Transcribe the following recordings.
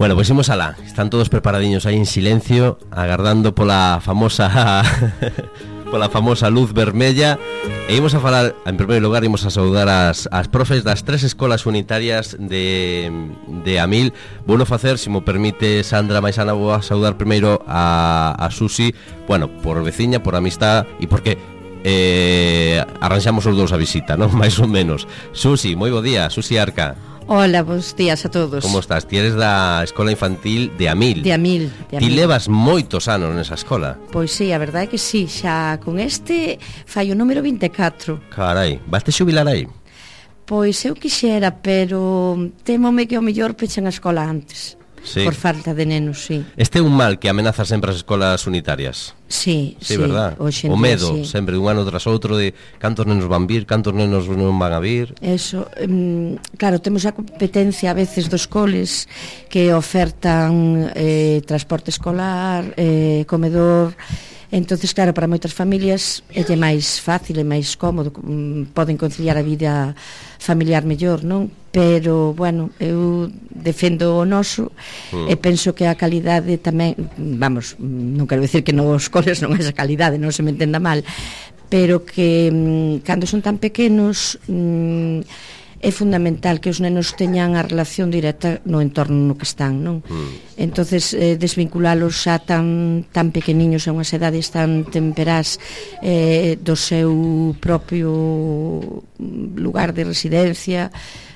Bueno, pois imos alá. Están todos preparadiños aí en silencio, agardando pola famosa pola famosa luz vermella. E imos a falar, en primeiro lugar, imos a saudar as profes das 3 escolas unitarias de Amil. Vouno facer, se mo permite, Sandra Maisana, vou a saudar primeiro a Susi, bueno, por veciña, por amistad e porque arranxamos os dous a visita, non? Mais ou menos. Susi, moi bo día, Susi Arca. Hola, bons días a todos. Como estás? Ti eres da escola infantil de Amil. De Amil. Ti levas moitos anos nesa escola. Pois sí, a verdade é que sí, xa con este fai o número 24. Carai, vaste xubilar aí? Pois eu quixera, pero témome que o mellor pechan a escola antes. Sí. Por falta de nenos, sí. Este é un mal que amenaza sempre as escolas unitarias. Sí, sí, verdad? O medo, sí. Sempre un ano tras outro de cantos nenos van vir, cantos nenos non van a vir. Eso, claro, temos a competencia a veces dos coles que ofertan transporte escolar, comedor. Entonces, claro, para moitas familias é máis fácil e máis cómodo, poden conciliar a vida familiar mellor, non? Pero, bueno, eu defendo o noso e penso que a calidade tamén, vamos, non quero decir que nos coles non é esa calidade, non se me entenda mal, pero que cando son tan pequenos é fundamental que os nenos teñan a relación directa no entorno no que están, non? Entonces, desvinculalos xa tan pequeniños a unhas edades tan temperás do seu propio lugar de residencia,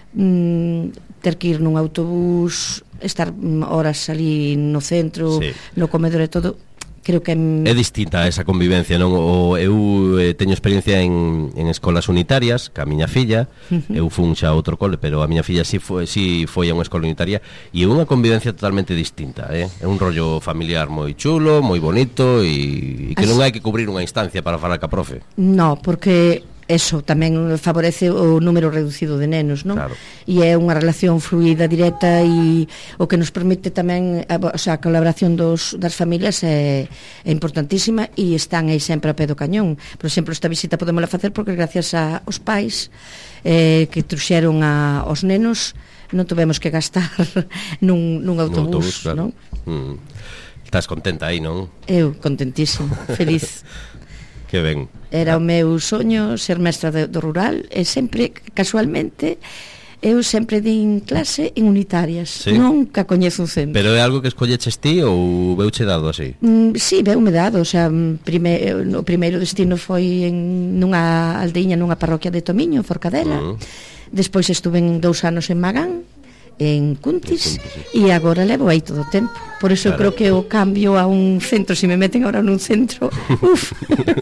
ter que ir nun autobús, estar horas ali no centro, sí. No comedor e todo. Creo que é distinta esa convivencia, non? Eu teño experiencia en escolas unitarias, ca miña filla, eu fun xa a outro cole, pero a miña filla sí foi a unha escola unitaria e é unha convivencia totalmente distinta, é un rollo familiar moi chulo, moi bonito e que non hai que cubrir unha instancia para falar ca profe. No, porque eso tamén favorece o número reducido de nenos, non? Claro. E é unha relación fluida, directa e o que nos permite tamén, o sea, a colaboración das familias é importantísima e están aí sempre a pé do cañón. Por exemplo, esta visita podémola facer porque gracias aos pais que truxeron aos nenos non tuvemos que gastar nun autobús, claro. Non? Estás contenta aí, non? Eu contentísima, feliz. Que ben. Era o meu soño ser mestra do rural e sempre, casualmente, eu sempre din clase en unitarias. Sí. Nunca coñezo un centro. Pero é algo que escolleches ti ou veuche dado así? Sí, veume dado. O sea, o primeiro destino foi nunha aldeiña, nunha parroquia de Tomiño, Forcadela. Despois estuve 2 anos en Magán, en Cuntis, e agora levo aí todo o tempo. Por eso claro. Creo que o cambio a un centro, se me meten agora nun centro, uf.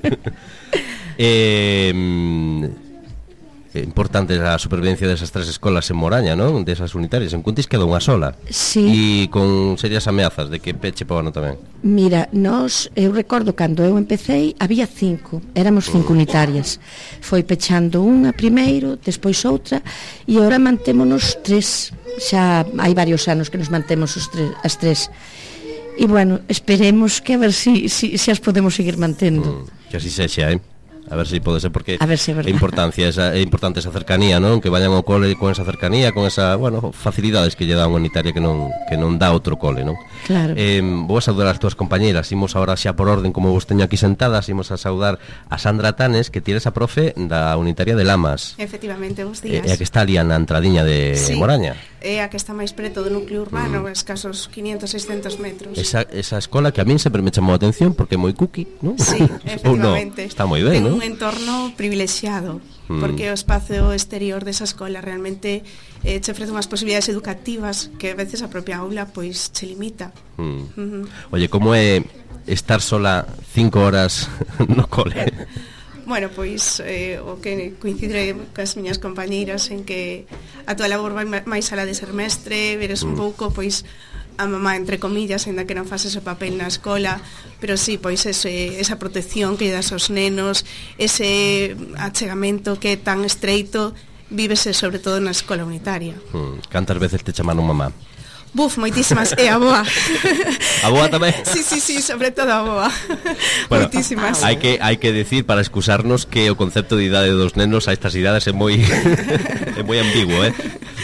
Importante a supervivencia desas 3 escolas en Moraña, non? Desas unitarias. En Cuntis quedou unha sola. Sí. E con serias ameazas de que peche pa ano tamén. Mira, eu recordo cando eu empecé había 5, éramos 5 unitarias. Foi pechando unha primeiro, despois outra, e agora mantémonos 3. Xa hai varios anos que nos mantemos as 3. E bueno, esperemos que a ver si as podemos seguir mantendo. Que así sexa, a ver se pode ser, porque si é importante esa cercanía, non? Que vayan ao cole con esa cercanía, con esa, bueno, facilidades que lle dá unha unitaria que non dá outro cole, non? Claro. Vou a saudar as túas compañeiras. Imos agora xa por orden, como vos teño aquí sentadas, imos a saudar a Sandra Tanes, que ti eres a profe da unitaria de Lamas. Efectivamente, bons días. É a que está ali na entradiña de Moraña. É a que está máis preto do núcleo urbano, escasos 500-600 metros. Esa escola que a min sempre me chamou a atención porque é moi cookie, non? Sí, efectivamente. No, está moi ben, non? Un entorno privilexiado, porque o espacio exterior desa escola realmente che ofrece unhas posibilidades educativas que a veces a propia aula pois che limita. Oye, como é estar sola 5 horas no cole? Bueno, pois o que coincide cas miñas compañeiras en que a tua labor vai máis alá de ser mestre, veres un pouco pois a mamá, entre comillas, ainda que non faz ese papel na escola, pero sí, pois esa protección que lle das aos nenos, ese achegamento que é tan estreito, vívese sobre todo na escola unitaria. Cantas veces te chamaron mamá? Buf, moitísimas, e a boa. A boa tamén? Sí, sobre todo a boa. Bueno, moitísimas. Hai que decir, para excusarnos, que o concepto de idade dos nenos a estas idades é moi ambiguo,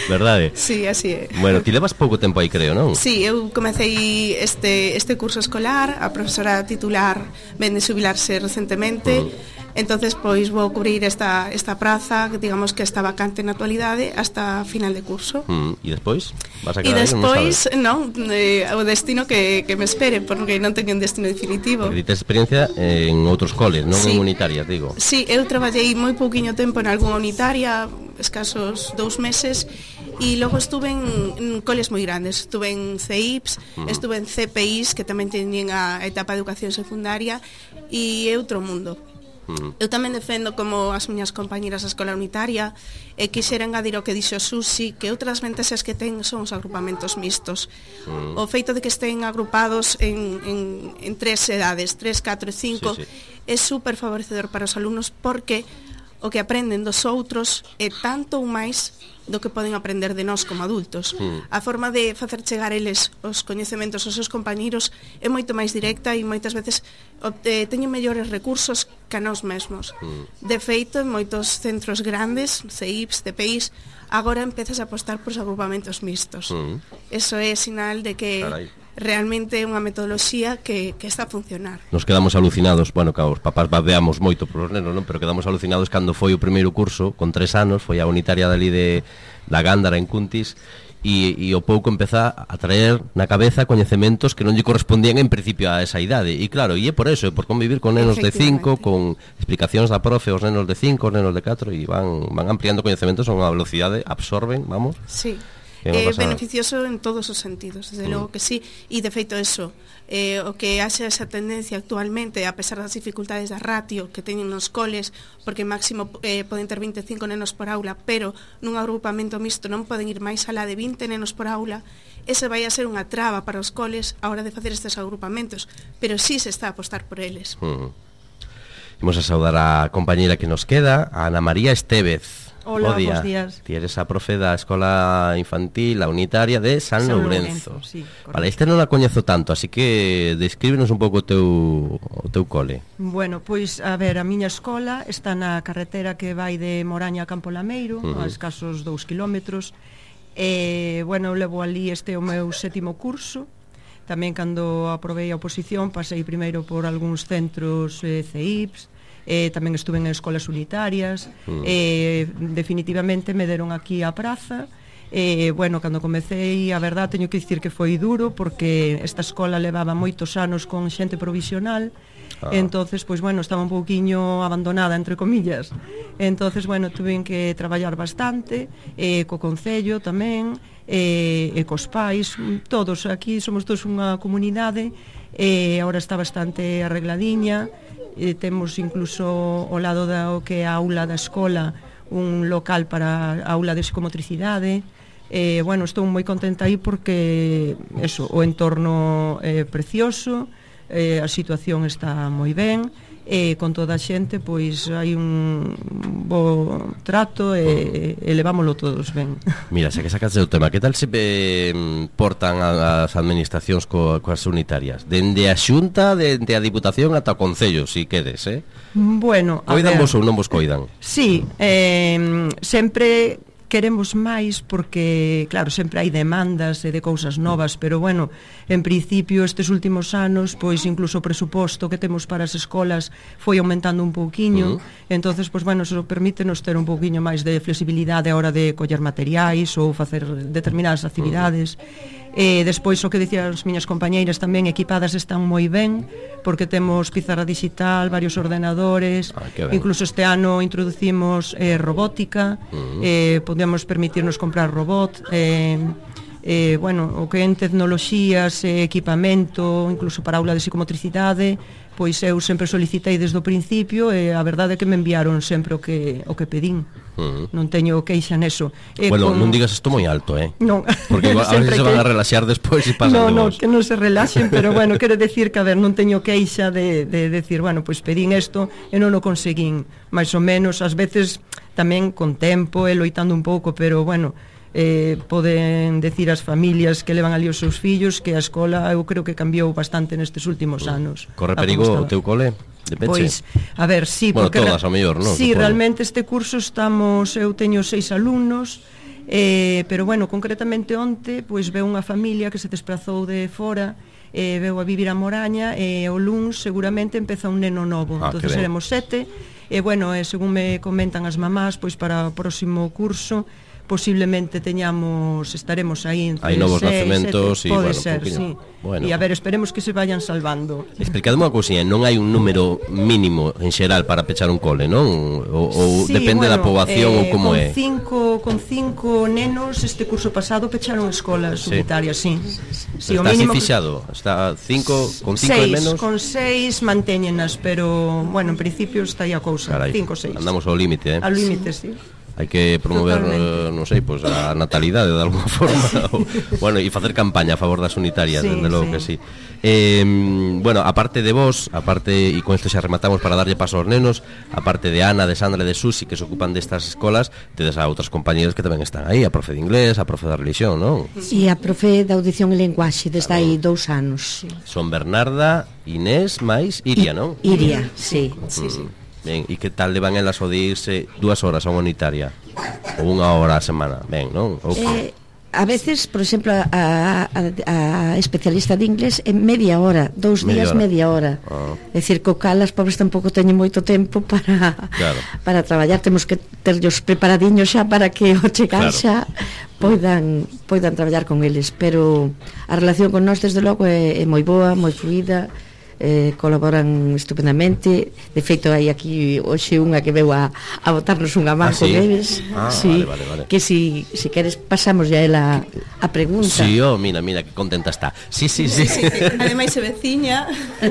Verdade? Sí, así é. Bueno, ti levas pouco tempo aí, creo, non? Sí, eu comecei este curso escolar, a profesora titular ven de xubilarse recentemente, entonces pois vou cubrir esta praza, que digamos que está vacante na actualidade hasta final de curso. E despois? Vas a E quedar despois, non, o destino que me espere, porque non teño un destino definitivo. Porque ti tes experiencia en outros coles, non Sí. en unitarias, digo. Sí, eu traballei moi pouquiño tempo en algunha unitaria, escasos 2 meses, e logo estuve en coles moi grandes. Estuve en CEIPS, estuve en CPIs, que tamén teñen a etapa de educación secundaria, e é outro mundo. Eu tamén defendo, como as miñas compañeras da escola unitaria, e quixera engadir o que dixo Susi, que outras ventaxas que ten son os agrupamentos mixtos. O feito de que estén agrupados en 3 edades, 3, 4 e 5, Sí, sí. é super favorecedor para os alumnos, porque o que aprenden dos outros é tanto ou máis do que poden aprender de nós como adultos. A forma de facer chegar eles os coñecementos aos seus compañeiros é moito máis directa e moitas veces teñen mellores recursos que a nós mesmos. De feito, en moitos centros grandes, CEIPs, CPIs, agora empezas a apostar por os agrupamentos mixtos. Eso é sinal de que Carai. realmente é unha metodoloxía que está a funcionar. Nos quedamos alucinados, bueno, que os papás babeamos moito polos nenos, non? Pero quedamos alucinados cando foi o primeiro curso, con 3 anos, foi a unitaria dali da Gándara en Cuntis, e o pouco empeza a traer na cabeza coñecementos que non lle correspondían en principio a esa idade. E claro, e é por eso, é por convivir con nenos de 5, con explicacións da profe aos nenos de 5, aos nenos de 4, e van ampliando coñecementos a unha velocidade, absorben, vamos. Sí. É beneficioso en todos os sentidos, desde logo que sí, e de feito eso, o que haxe esa tendencia actualmente, a pesar das dificultades da ratio que teñen nos coles, porque máximo poden ter 25 nenos por aula, pero nun agrupamento mixto non poden ir máis alá de 20 nenos por aula, ese vai a ser unha traba para os coles a hora de facer estes agrupamentos, pero sí se está a apostar por eles. Imos a saudar a compañeira que nos queda, a Ana María Estévez. Hola, bos días. Ti eres a profe da Escola Infantil, a unitaria de San Lourenzo. Sí, vale, este non la coñezo tanto, así que descríbenos un pouco o teu cole. Bueno, pois, a ver, a miña escola está na carretera que vai de Moraña a Campo Lameiro, a escasos 2 kilómetros. Bueno, eu levo ali o meu 7º curso. Tamén, cando aprobei a oposición, pasei primeiro por algúns centros CEIPs, tamén estuve en escolas unitarias, definitivamente me deron aquí a praza. Bueno, cando comecei, a verdad, teño que dicir que foi duro, porque esta escola levaba moitos anos con xente provisional, entonces, pois, bueno, estaba un pouquiño abandonada, entre comillas. Entonces, bueno, tuve que traballar bastante, co concello tamén, e cos pais, todos, aquí somos todos unha comunidade, agora está bastante arregladiña. Temos incluso ao lado o que é a aula da escola un local para a aula de psicomotricidade. Bueno, estou moi contenta aí porque eso, o entorno é precioso, a situación está moi ben, con toda a xente pois hai un bo trato e levámoslo todos ben. Mira, xa que sacaste o tema, que tal se portan as administracións coas unitarias? Dende a Xunta, dende a Diputación ata o Concello, si queres, Bueno, a coidan ver, vos ou non vos coidan? Sí, sempre queremos máis porque, claro, sempre hai demandas de cousas novas, pero bueno, en principio estes últimos anos, pois incluso o presuposto que temos para as escolas foi aumentando un pouquiño, entonces, pois bueno, eso permítenos ter un pouquiño máis de flexibilidade a hora de coller materiais ou facer determinadas actividades. Despois, o que dicían as miñas compañeiras tamén, equipadas están moi ben, porque temos pizarra digital, varios ordenadores, incluso este ano introducimos robótica, podemos permitirnos comprar robot, bueno, o que en tecnoloxías, equipamento, incluso para aula de psicomotricidade, pois eu sempre solicitei desde o principio e a verdade é que me enviaron sempre o que pedín. Non teño queixa neso. Bueno, non digas isto moi alto, Non. Porque igual, a veces se van a relaxar despois e pasan No, que non se relaxen, pero bueno, quero decir que, a ver, non teño queixa de decir, bueno, pois pedín isto e non o conseguín, máis ou menos, ás veces tamén con tempo e loitando un pouco, pero bueno, poden decir as familias que levan ali os seus fillos que a escola eu creo que cambiou bastante nestes últimos anos. Corre perigo o teu cole? De peche? Pois, a ver, sí, bueno, porque todas, ao mellor, non? Sí, realmente este curso eu teño 6 alumnos, Pero bueno, concretamente onte pois veu unha familia que se desplazou de fora, veu a vivir a Moraña, e o luns seguramente empeza un neno novo. Entonces seremos 7, e bueno, según me comentan as mamás, pois para o próximo curso posiblemente estaremos aí entre hai novos nacementos, pode ser, sí. Bueno. E a ver, esperemos que se vayan salvando. Explicadme unha cousinha, non hai un número mínimo en xeral para pechar un cole, non? Ou sí, depende da poboación ou como é? Con cinco nenos este curso pasado pecharon escolas unitarias, sí. Sí, está así fixado, está con 5 e menos? Con 6 mantéñenas, pero bueno, en principio está aí a cousa, 5 ou 6. Andamos ao límite, Ao límite, sí. Hai que promover, non sei, pois a natalidade de alguma forma. Bueno, e facer campaña a favor das unitarias, desde logo que sí. Bueno, aparte de vos, e con isto xa rematamos para darlle paso aos nenos, aparte de Ana, de Sandra e de Susi, que se ocupan destas escolas, tedes a outras compañeras que tamén están aí, a profe de inglés, a profe da religión, non? E a profe da audición e lenguaxe, desde aí 2 anos. Son Bernarda, Inés, máis Iria, non? Iria, sí. Ben, e que tal levan elas o de irse 2 horas a unha unitaria? Ou 1 hora a semana? Ben, non? A veces, por exemplo, a especialista de inglés en media hora, 2 días, media hora. É dicir, co cal as pobres tampouco teñen moito tempo para traballar. Temos que terllos preparadiños xa para que ao chegar xa poidan traballar con eles. Pero a relación con nós, desde logo, é moi boa, moi fluida. Colaboran estupendamente. De feito, hai aquí hoxe unha que veu a botarnos unha man con eles. Sí. Vale. Que si queres pasamos ya ela a pregunta. Sí, mira, que contenta está. Sí. Ademais é veciña.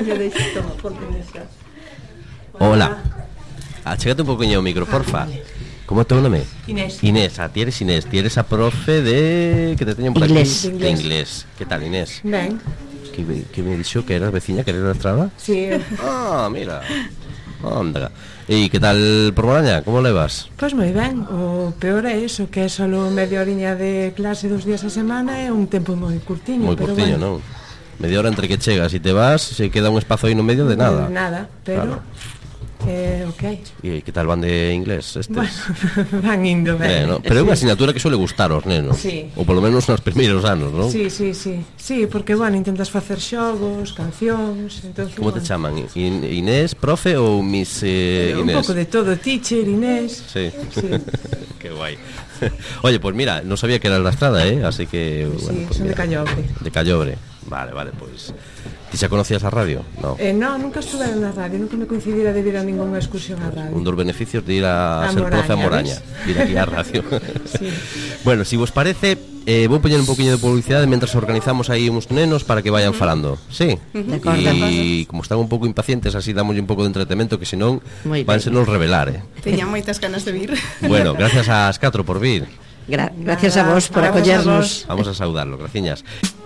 Hola. Achégate un poquinho o micro, porfa. Como é teu nome? Inés. Ti eres Inés, ti eres a profe de... que te teñen por aquí? De inglés. Que tal, Inés? Ben. Que me dixo que eras veciña, que eres na estrada? Sí. Mira. Anda. E que tal por Moraña? Como levas? Pois moi ben. O peor é iso, que é só media horiña de clase 2 días a semana, é un tempo moi curtiño. Moi curtiño, non? Media hora entre que chegas e te vas, se queda un espazo aí no medio de nada. De nada, pero... ok. E que tal van de inglés estes? Bueno, van indo ben. No? Pero é unha asignatura que suele gustar aos nenos. Sí. Ou polo menos nos primeiros anos, non? Sí, porque, bueno, intentas facer xogos, cancións, entonces... Como te chaman? Inés, profe ou Miss Inés? Un pouco de todo, teacher, Inés. Sí. Que guai. Oye, pues mira, no sabía que eras la Estrada, así que... Sí, pues son mira, de Callobre. De Callobre. Vale, pues... ¿Ti xa conocías a radio? No. No, nunca estuve na radio, nunca me coincidira de ir a ninguna excursión a radio. Un dos beneficios de ir a ser Moraña, profe a Moraña, ir aquí a radio. Sí. Bueno, si vos parece, vou poñer un poquinho de publicidade mentras organizamos aí uns nenos para que vayan falando. Sí. E como están un pouco impacientes, así damos un pouco de entretenimento, que senón vanse nos revelar, Teña moitas ganas de vir. Bueno, gracias ás 4 por vir. Gracias a vos por acollernos. Vamos a saudarlo, graciñas.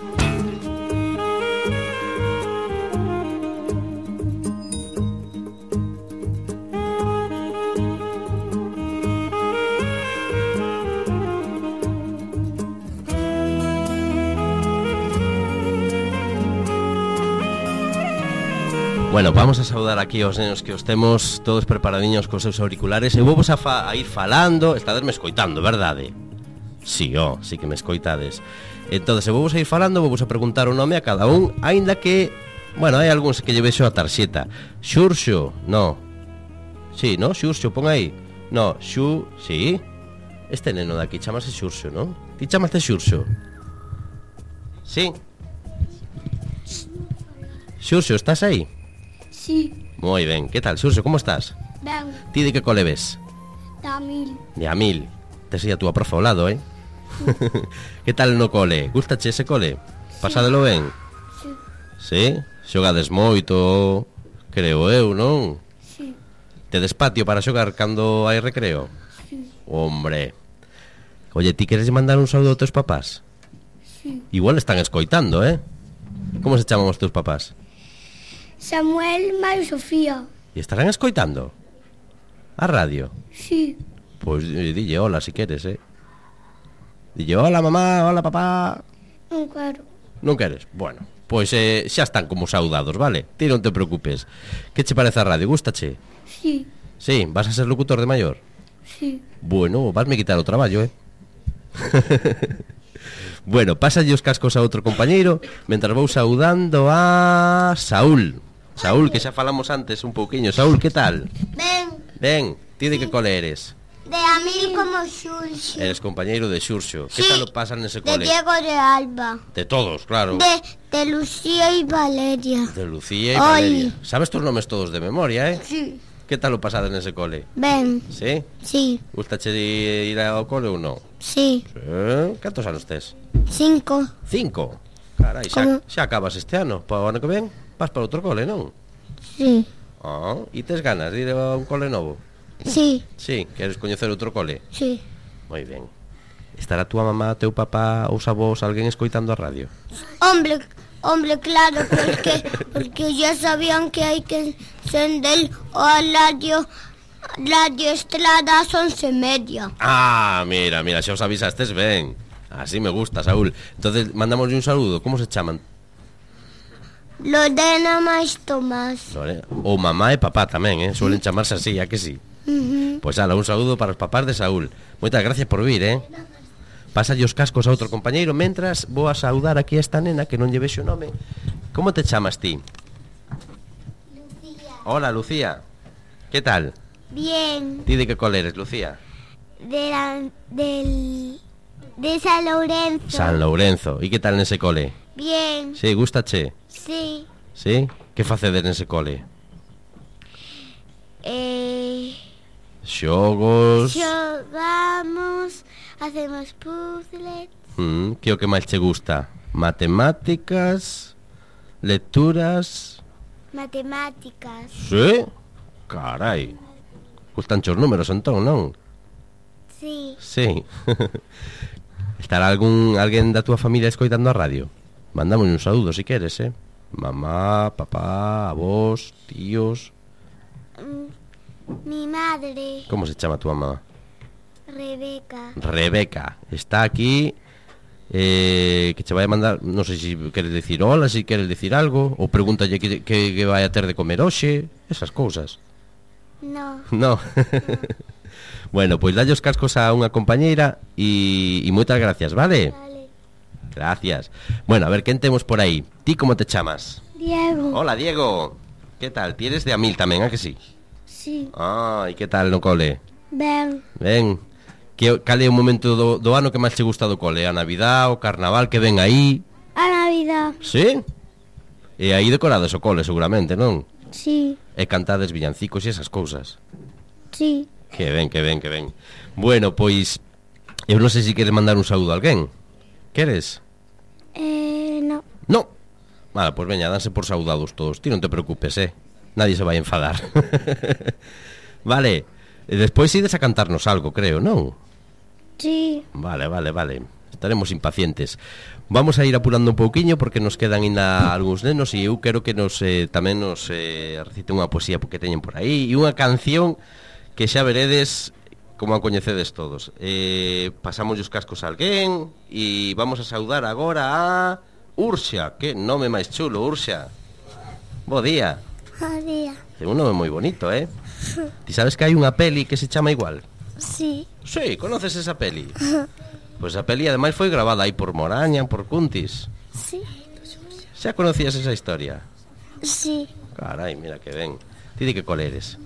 Bueno, vamos a saudar aquí aos nenos que os temos todos preparadiños cos seus auriculares. E vou vos a ir falando. Estadesme escoitando, verdade? Sí, sí que me escoitades. Entón, se vou vos a ir falando, vou vos a preguntar o nome a cada un, aínda que, bueno, hai algúns que lle vexo a tarxeta. Xurxo, no. Sí, no, Xurxo, pon aí. No, sí. Este neno daqui chamase Xurxo, non? Ti chamaste Xurxo? Sí. Xurxo, estás aí? Sí. Moi ben, que tal, Xurxo, como estás? Ben. Ti de que cole ves? Da mil. De a mil. Tes aí a túa profa ao lado, Que tal no cole? Gústache ese cole? Pasádelo ben? Sí. Sí? Xogades moito, creo eu, non? Sí. Tedes patio para xogar cando hai recreo? Sí. Hombre. Oye, ti queres mandar un saúdo aos teus papás? Sí. Igual están escoitando, Como se chaman os teus papás? Samuel, Mario, Sofía. E estarán escoitando? A radio? Sí. Pois dille hola si queres, Dille hola mamá, hola papá. Non quero. Non queres? Bueno, pois xa están como saudados, vale? Ti non te preocupes. Que che parece a radio? Gústache? Sí. Sí, vas a ser locutor de maior? Sí. Bueno, vasme quitar o traballo, Bueno, pásalle os cascos a outro compañeiro mentras vou saudando a Saúl. Saúl, que xa falamos antes un pouquiño. Saúl, que tal? Ben, ti de que cole eres? De Amil como Xurxo. Eres compañeiro de Xurxo. Que Sí. tal lo pasan nese De cole? Diego de Alba. De todos, claro. De Lucía y Valeria. De Lucía e Ai. Valeria. Sabes tus nomes todos de memoria, eh? Sí. Que tal lo pasades nese cole? Ben. Sí? Sí. Gustache ir ao cole ou non? Sí. Cantos anos tes? 5. 5. Carai, Como? xa acabas este ano. Para o ano que ven vas para outro cole, non? Sí. E tes ganas de ir a un cole novo? Sí. Sí, queres coñecer outro cole? Sí. Moi ben. Estará túa mamá, teu papá, os avós, alguén escoitando a radio? Hombre, claro, porque ya sabían que hay que encender o radio Estrada a las 11:30. Ah, mira, xa os avisastes ben. Así me gusta, Saúl. Entonces, mandamoslle un saludo. Como se chaman? Lorena máis Tomás. O mamá e papá tamén, suelen chamarse así, a que sí. Pois ala, un saúdo para os papás de Saúl. Moitas gracias por vir, Pásalle os cascos a outro compañeiro mentras vou a saudar aquí a esta nena que non lle vexo o nome. Como te chamas ti? Lucía. Hola, Lucía. Que tal? Bien. Ti de que cole eres, Lucía? De San Lorenzo. San Lourenzo. E que tal nese cole? Bien. Sí, gustache? Sí. Sí? Que facedes nese cole? Xogos. Xogamos, hacemos puzzles. Que é o que máis che gusta? Matemáticas, lecturas. Matemáticas. Sí? Carai. Gustanche os números, entón, non? Sí. Sí. Estará alguén da túa familia escoitando a radio? Mandamos un saúdo se queres, Mamá, papá, avós, tíos. Mi madre. Como se chama túa mamá? Rebeca. Está aquí. Que che vai a mandar, non sei se queres decir hola, se queres decir algo, ou pregúntalle que vai a ter de comer hoxe, esas cousas. No. Bueno, pois dalle os cascos a unha compañeira e moitas gracias, vale? Vale. Gracias. Bueno, a ver, quen temos por aí? Ti como te chamas? Diego. Hola, Diego. Que tal? Ti eres de Amil tamén, a que sí? Sí. E que tal no cole? Ben. Cal é o momento do ano que máis che gusta do cole? A Navidad, o Carnaval que ven aí? A Navidad. Sí? E aí decorades o cole, seguramente, non? Sí. E cantades villancicos e esas cousas. Sí. Que ben. Bueno, pois eu non sei se queres mandar un saúdo a alguén. Queres? No. No. Vale, pois veña, danse por saudados todos. Ti non te preocupes, nadie se vai a enfadar. Vale. E despois ides a cantarnos algo, creo, non? Sí. Vale. Estaremos impacientes. Vamos a ir apurando un pouquiño porque nos quedan ainda algúns nenos e eu quero que tamén nos recite unha poesía que teñen por aí e unha canción que xa veredes como a coñecedes todos. Pasamos os cascos a alguén e vamos a saudar agora a Urxa. Que nome máis chulo, Urxa. Bo día. Buen día. Ten un nome moi bonito, Ti sabes que hai unha peli que se chama igual? Sí. Sí, conoces esa peli? Pois a peli ademais foi grabada aí por Moraña, por Cuntis. Sí. Xa conocías esa historia? Sí. Carai, mira que ben. Ti de que cole eres?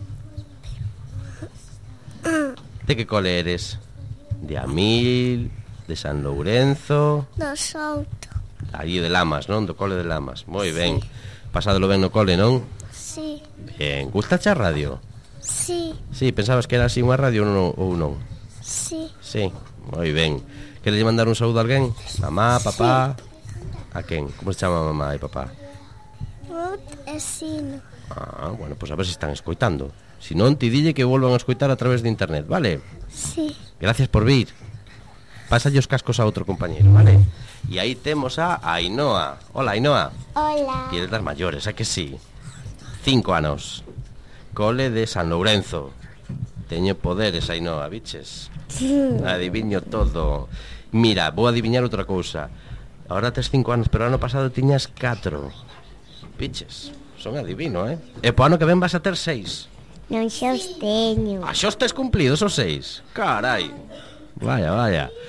De que cole eres? De Amil, de San Lourenzo. Do Souto. Allí de Lamas, non? Do cole de Lamas. Moi ben. Pasádelo ben no cole, non? Sí. Ben. Gustache a radio? Sí. Sí, pensabas que era así unha radio ou non? Sí. Sí, moi ben. Queres mandar un saúdo a alguén? Mamá, papá? A quen? Como se chama mamá e papá? Ruth e Sino. Bueno, pois a ver se están escoitando. Si non, ti dille que volvan a escoitar a través de internet, vale? Sí. Gracias por vir. Pásalle os cascos a outro compañero, vale? E aí temos a Ainhoa. Hola, Ainhoa. Hola. Ti eres das maiores, a que sí? 5 anos. Cole de San Lourenzo. Teño poderes, Ainhoa, biches. Adiviño todo. Mira, vou adiviñar outra cousa. Ahora tes 5 anos, pero ano pasado tiñas 4. Biches, son adivino, E po ano que ven vas a ter 6. Non xa os teño. Xa os tes cumplidos os 6. Carai. Vaya.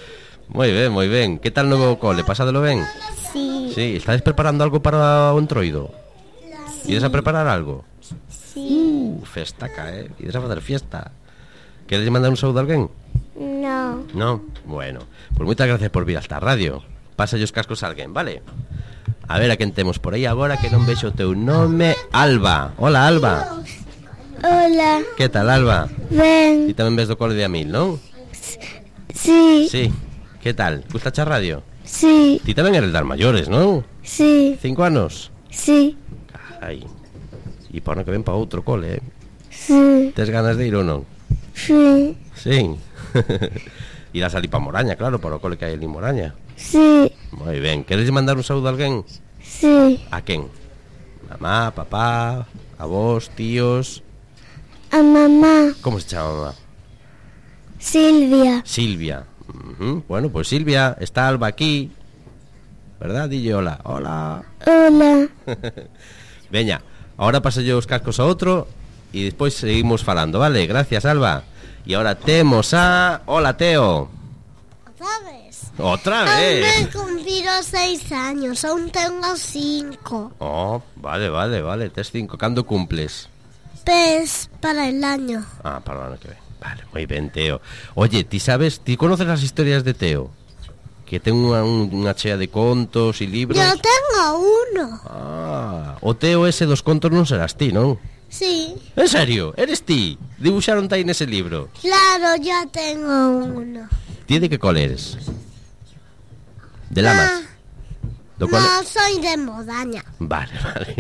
Moi ben. Que tal novo cole? Pasadelo ben? Sí. Sí, estades preparando algo para o entroido? Ides a preparar algo? Sí. Festaca, Ides a facer fiesta. Queres mandar un saúdo a alguén? No. No? Bueno, pues moitas gracias por vir hasta a radio. Pasa os cascos a alguén, vale? A ver a quen temos por aí agora que non vexo o teu nome. Alba. Hola, Alba. Hola. Que tal, Alba? Ben. Ti tamén ves do cole de Amil, non? Sí. Sí. Que tal? Gusta a radio? Sí. Ti tamén eres das maiores, non? Sí. 5 anos? Sí. Ai. E por no que ven para outro cole, Sí. Tes ganas de ir ou non? Sí. Sí. Irás ali para Moraña, claro, para o cole que hai ali en Moraña. Sí. Moi ben. Queres mandar un saúdo a alguén? Sí. A quen? Mamá, papá, avós, tíos... A mamá. Como se chama mamá? Silvia. Silvia. Bueno, pues Silvia, está Alba aquí, ¿verdad? Dille hola. Hola. Hola. Veña, ahora paso yo os cascos a outro y despois seguimos falando, vale? Gracias, Alba. Y ahora temos a... Hola, Teo. ¿Sabes? Outra Aún vez. me cumplido 6 años, aún tengo 5. Oh, vale. Tes 5. Cando cumples? Pues para el año. Ah, para o ano que ven. Vale, moi ben, Teo. Oye, ti conoces as historias de Teo? Que ten unha chea de contos e libros. Yo tengo uno. Ah, o Teo ese dos contos non serás ti, non? Sí. En serio, eres ti? Dibuxaron aí nese libro? Claro, yo tengo uno. Ti de que cole eres? De Lamas? Do cole? No, soy de Modaña. Vale.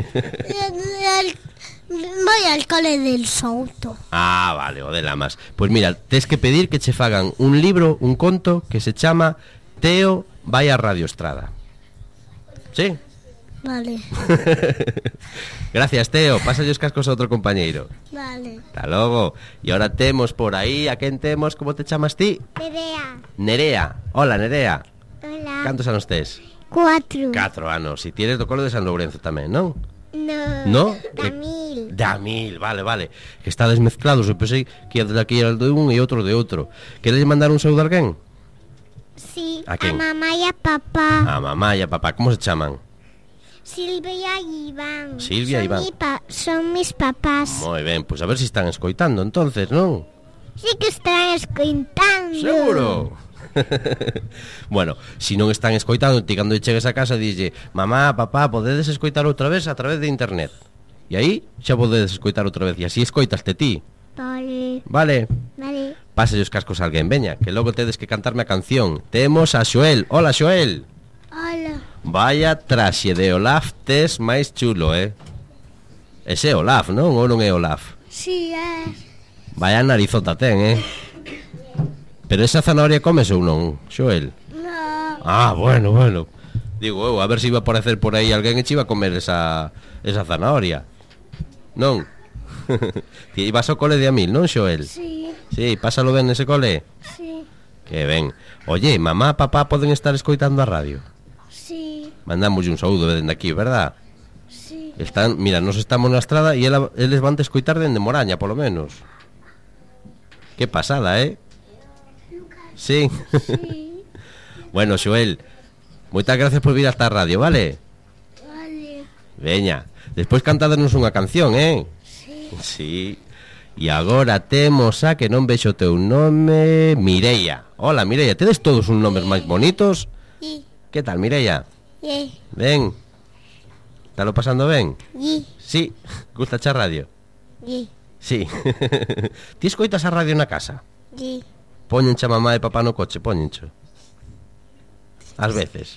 Voy al cole del Souto. Ah, vale, o de Lamas. Pois mira, tes que pedir que che fagan un libro, un conto que se chama Teo vai a Radio Estrada. Sí? Vale. Gracias, Teo. Pásale os cascos a outro compañeiro. Vale. Hasta logo. E ahora temos por aí, a quen temos? Como te chamas ti? Nerea. Nerea. Hola, Nerea. Hola. Cantos anos tes? 4. 4 anos. E ti eres do colo de San Lourenzo tamén, non? No. No? Damil. Da mil, vale. Que está desmezclados. Eu pensei que ia de aquí era de un e outro de outro. Queres mandar un saúdo a alguén? Sí. ¿A quién? mamá y a papá. A mamá e a papá. Como se chaman? Silvia y Iván. Silvia e Iván. Son mis papás. Moi ben, pois a ver se están escoitando entonces, non? Sí que están escoitando. Seguro. Bueno, si non están escoitando, ti cando chegues a casa dille: mamá, papá, podedes escoitar outra vez a través de internet. E aí xa podedes escoitar outra vez. E así escoitaste ti. Vale. Vale. Vale. Páselle os cascos a alguén, veña, que logo tedes que cantarme a canción. Temos a Xoel. Hola, Xoel. Hola. Vaya traxe de Olaf tes máis chulo, Ese é Olaf, non? Ou non é Olaf? Sí, es. Vaya narizota ten, Pero esa zanahoria comes ou non, Xoel? No. Ah, bueno. Digo, a ver se iba a aparecer por aí alguén e che iba a comer esa zanahoria. Non? Ti ibas ao cole de Amil, non, Xoel? Sí. Sí, pásalo ben nese cole. Sí. Que ben. Oye, mamá, papá poden estar escoitando a radio. Sí. Mandamos un saúdo dende aquí, verdad? Sí. Mira, nos estamos na estrada e eles van a escoitar dende Moraña, polo menos. Que pasada, Sí. Sí. Bueno, Xoel, moitas gracias por vir hasta a radio, vale? Vale. Veña, despois cantádanos unha canción, Sí. Sí. E agora temos a que non vexo o teu nome, Mireia. Hola, Mireia, tedes todos uns nomes máis bonitos? Y. Que tal, Mireia? Y. Ben. Estalo pasando ben? Y. Sí. Gusta a radio? Y. Sí. Ti escoitas a radio na casa? Y. Póñenche a mamá e papá no coche, póñencho. Ás veces.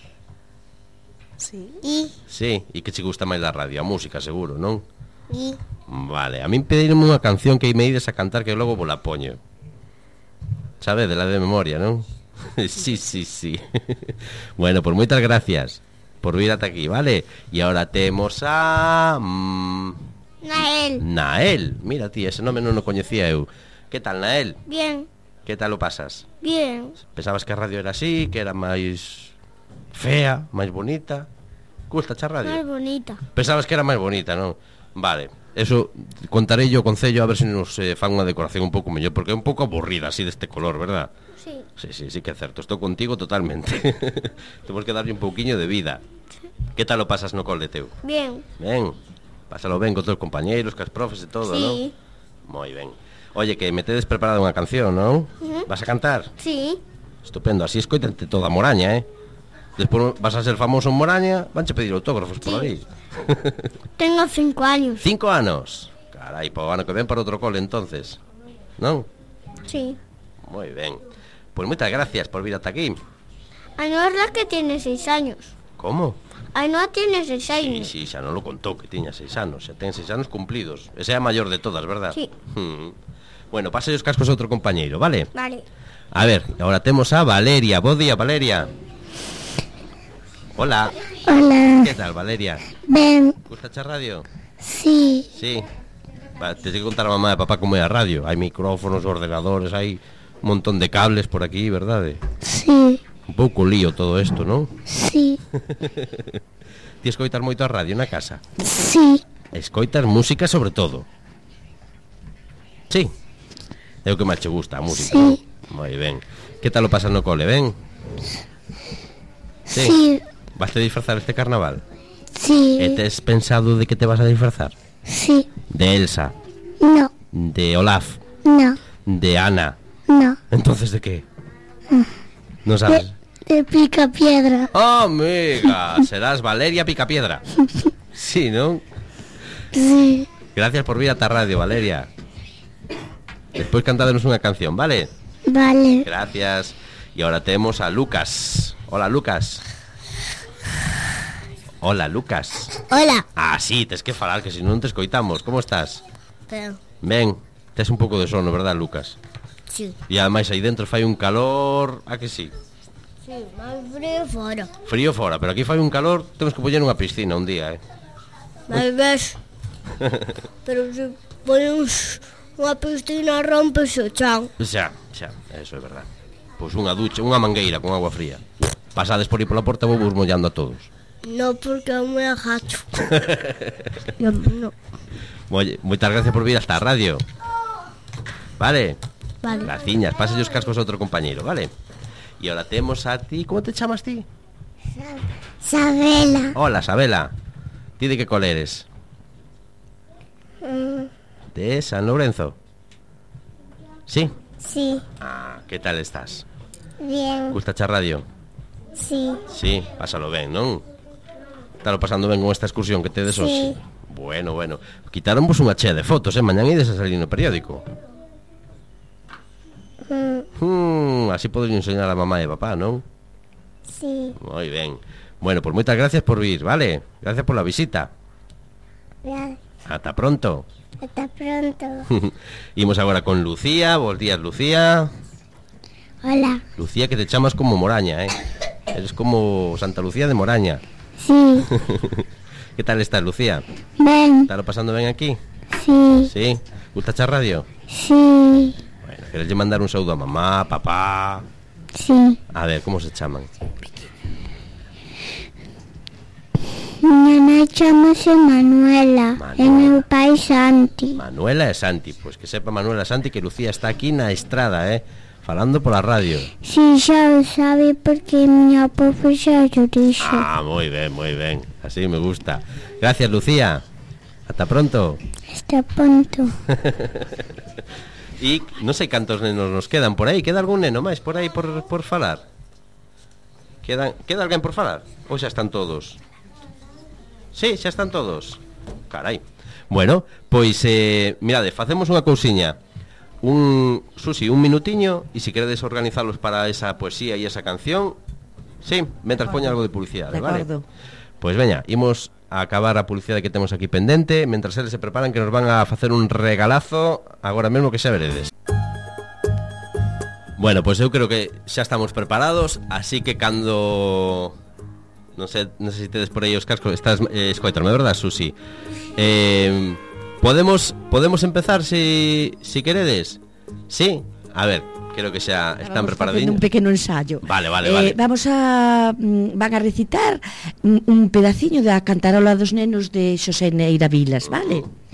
Sí. Y. Sí, e que che gusta máis da radio? A música, seguro, non? Y. Vale, a min pedironme unha canción que me ides a cantar que logo vos la poño. Sabe, de la de memoria, non? Sí. Bueno, pues moitas gracias por vir ata aquí, vale? E agora temos a... Nael. Mira, ti, ese nome non o coñecía eu. Que tal, Nael? Bien. Que tal o pasas? Bien. Pensabas que a radio era así, que era máis fea, máis bonita? Gusta a radio? Más bonita. Pensabas que era máis bonita, non? Vale, eso contarei yo o concello a ver se nos fan unha decoración un pouco mellor, porque é un pouco aburrida así deste color, verdad? Sí. Sí que é certo, estou contigo totalmente. Temos que darlle un pouquiño de vida. Que tal o pasas no cole teu? Bien. Ben, pásalo ben con todos os compañeiros, cas profes e todo, non? Sí. Moi ben. Oye, que me tedes preparada unha canción, non? Vas a cantar? Sí. Estupendo, así escoitante toda Moraña, Despois vas a ser famoso en Moraña, vanche pedir autógrafos por aí. Tengo 5 años. 5 anos. Carai, po ano que ven para outro cole entonces. Non? Sí. Moi ben. Pois moitas gracias por vir ata aquí. Ainhoa es la que tiene 6 años. Como? Ainhoa tiene 6 años. Sí, xa non lo contou que tiña 6 anos. Xa ten 6 anos cumplidos. Esa é a maior de todas, verdad? Sí. Bueno, pase os cascos a outro compañeiro, vale? Vale. A ver, agora temos a Valeria. Bo día, Valeria. Hola. Hola. Que tal, Valeria? Ben. Gusta a radio? Sí. Sí. Va, tens que contar a mamá e papá como é a radio. Hai micrófonos, ordenadores, hai un montón de cables por aquí, verdade? Sí. Un pouco lío todo isto, non? Sí. Ti escoitas moito a radio na casa? Sí. Escoitas música sobre todo? Sí. É o que máis che gusta, a música, Sí. non? Moi ben. Que tal o pasas no cole, ben? Sí. Vaste disfrazar este carnaval? Sí. E tes pensado de que te vas a disfrazar? Sí. De Elsa? No. De Olaf? No. De Ana? No. Entonces, ¿de qué? No sabes. De Picapiedra. ¡Oh, amiga! Serás Valeria Picapiedra. Sí, ¿no? Sí. Gracias por vir a ta radio, Valeria. Despois cantadenos unha canción, ¿vale? Vale. Gracias. Y ahora tenemos a Lucas. Hola, Lucas. Hola, Lucas. Hola. Ah, sí, tes que falar, que si non te escoitamos. Como estás? Pero, Ben, tes un pouco de sono, verdad, Lucas? sí. E ademais aí dentro fai un calor... A que sí? Sí, máis frío fora. Frío fora, pero aquí fai un calor. Temos que poñer unha piscina un día, Máis ves. Pero se ponemos unha piscina rompese o chan. Xa, eso é verdad. Pois unha ducha, unha mangueira con agua fría. Pasades por aí pola porta, vou vos mollando a todos. No, porque eu me agacho. Yo no. Moitas gracias por vir hasta a radio. Vale. Vale. Graciñas, pase os cascos a outro compañeiro, vale? E ahora temos a ti, como te chamas ti? Sabela. Hola, Sabela. Ti de que cole eres? De San Lorenzo. Sí? Sí, Ah, que tal estás? bien. Gusta a radio? Sí, Sí, pásalo ben, non? Estalo pasando ben con esta excursión que tedes Sí. hoxe? Bueno, quitaronvos unha chea de fotos, mañán ides a salir no periódico. Así podes enseñar a mamá e papá, non? sí. Moi ben. Bueno, pues moitas gracias por vir, vale? Gracias por la visita. Bien. Ata pronto. Hasta pronto. Imos agora con Lucía. Bos días, Lucía. Hola. Lucía, que te chamas como Moraña, Eres como Santa Lucía de Moraña. Sí. Que tal estás, Lucía? Ben. Estás pasando ben aquí? Sí. Sí? Gusta a radio? Sí. Bueno, queres mandar un saúdo a mamá, papá... Sí. A ver, como se chaman? Miña nai chamase Manuela. Manuela. E meu pai Santi. Manuela e Santi. Pois que sepa Manuela e Santi que Lucía está aquí na estrada, falando pola radio. Si, xa o sabe porque miña profe xa o dixo. Ah, moi ben, así me gusta. Gracias, Lucía. Ata pronto. Hasta pronto. E non sei cantos nenos nos quedan por aí. Queda algún neno máis por aí por falar? Queda alguén por falar? Ou xa están todos? Sí, xa están todos. Carai. Bueno, pois, mirade, facemos unha cousiña. Susi, un minutiño. E se queredes organizalos para esa poesía e esa canción, sí, mentras poña algo de publicidade, vale? Pois veña, imos a acabar a publicidade que temos aquí pendente, mentras eles se preparan que nos van a facer un regalazo agora mesmo que xa veredes. Bueno, pois eu creo que xa estamos preparados, así que cando... Non sei se tedes por aí os cascos. Estás escoitarme, verdad, Susi? Podemos empezar si queredes? Sí? A ver, creo que xa están preparadiños. Un pequeno ensayo. Vale. Van a recitar un pedaciño da Cantarola dos nenos de Xosé Neira Vilas, vale?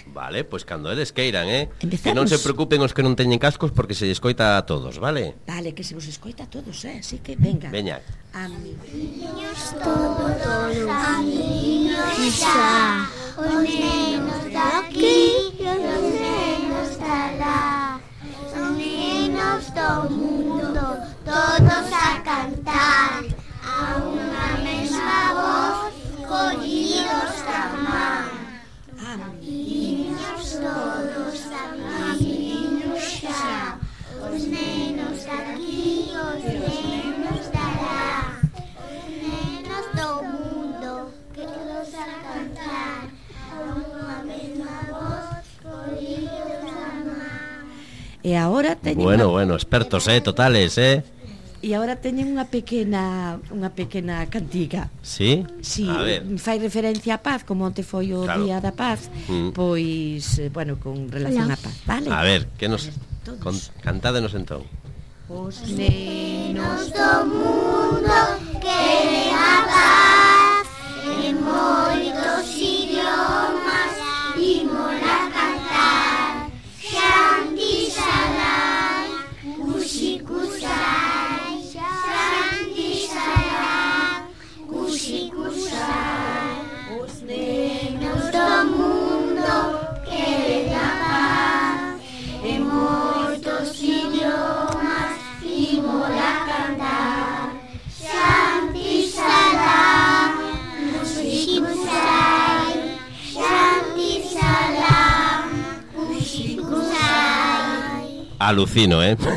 Vale, pois cando eles queiran, Empezamos. Que non se preocupen os que non teñen cascos porque se escoita a todos, vale? Vale, que se vos escoita a todos, así que venga. Veña. Amiguinhos todos, amiguinhos xa, os nenos daqui, os nenos dalá, os nenos do mundo, todos a cantar, a unha mesma voz, collidos da man. Amiguinhos todos, amiguinhos xa, os nenos daqui, os nenos dalá, os nenos do mundo, que todos a cantar, a unha mesma voz, collidos da man. E agora teñen Bueno, expertos, totales, E agora teñen unha pequena cantiga. Sí? Si, A ver. fai referencia á paz, como onte foi o Claro. Día da Paz, pois, bueno, con relación á paz, vale? A ver, que nos Todos. cantádenos entón. Os nenos do mundo queren a paz, en moitos idiomas imos a cantar. Shanti Salam, Kushi Kusai, Shanti Salam, Kushi Kusai. Os nenos do mundo queren a paz, en moitos idiomas imos a cantar. Shanti Salam, Kushi Kusai, Shanti Salam, Kushi Kusai. Alucino,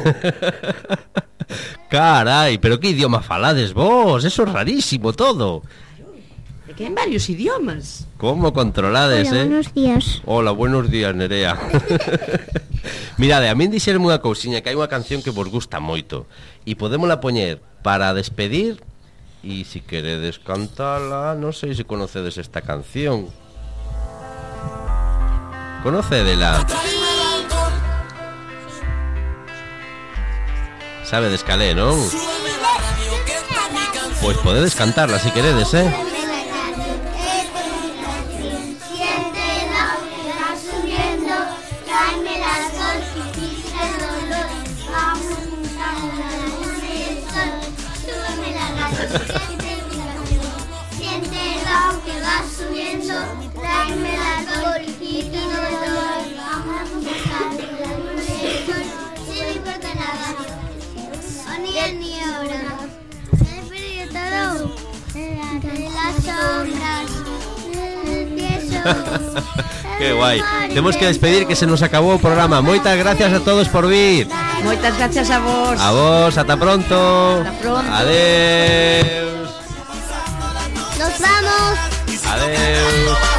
Carai, pero que idioma falades vos? Eso é rarísimo todo. de que en varios idiomas. Como controlades, Buenos días. Hola, buenos días, Nerea. Mirade, a min dixeronme unha cousiña, que hai unha canción que vos gusta moito e podémola poñer para despedir. E se queredes cantala, non sei se conocedes esta canción. Conocedela? Sabedes calé, non? Pois podedes cantarla se queredes, Qué guai. Temos que despedir, que se nos acabou o programa. Moitas gracias a todos por vir. Moitas gracias a vos. A vos, ata pronto. Ata pronto. Adeus. Nos vamos. Adeus.